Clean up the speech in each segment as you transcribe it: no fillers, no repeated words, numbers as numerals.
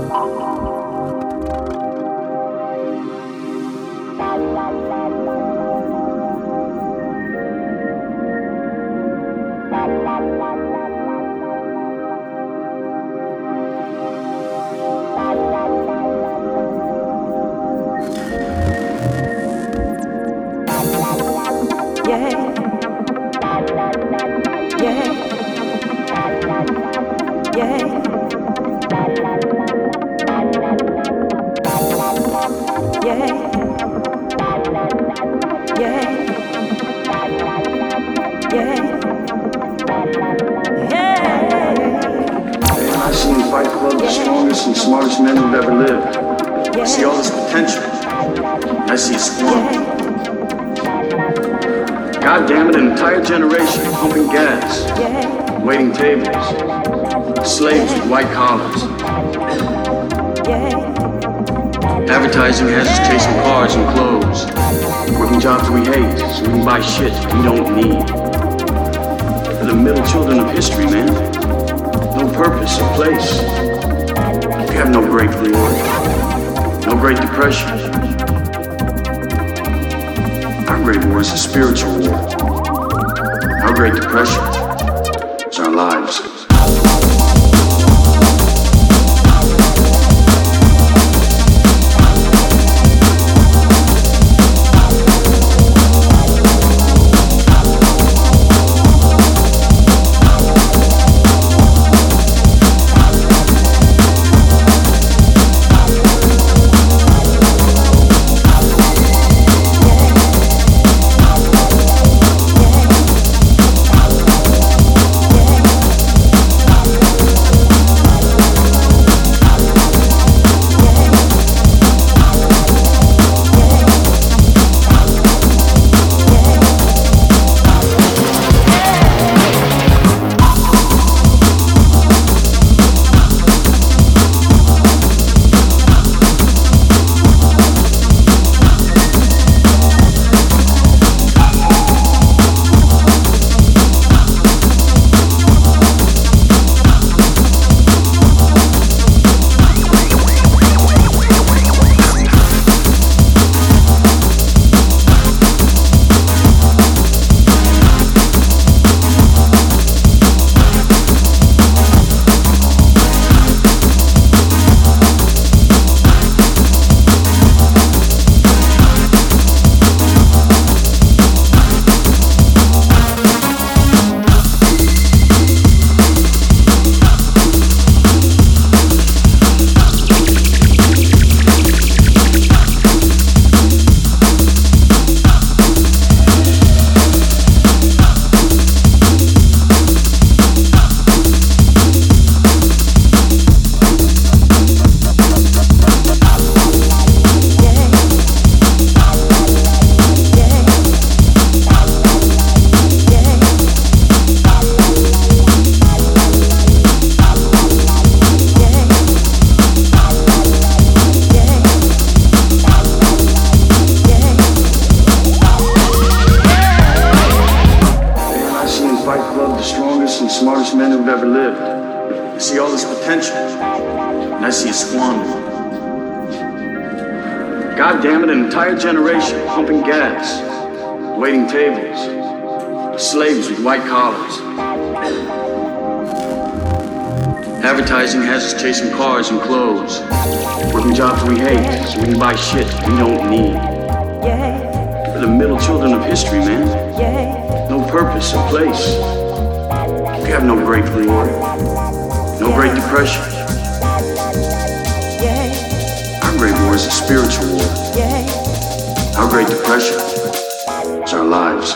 Advertising has us chasing cars and clothes, working jobs we hate, so we can buy shit we don't need. We're the middle children of history, man. No purpose or place. We have no Great War, no Great Depression. Our Great War is a spiritual war. Our Great Depression is our lives. Generation pumping gas, waiting tables, slaves with white collars. Advertising has us chasing cars and clothes, working jobs we hate, so we can buy shit we don't need. We're the middle children of history, man. No purpose or place. We have no Great War, no Great Depression. Our Great War is a spiritual war. Our Great Depression is our lives.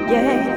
yeah.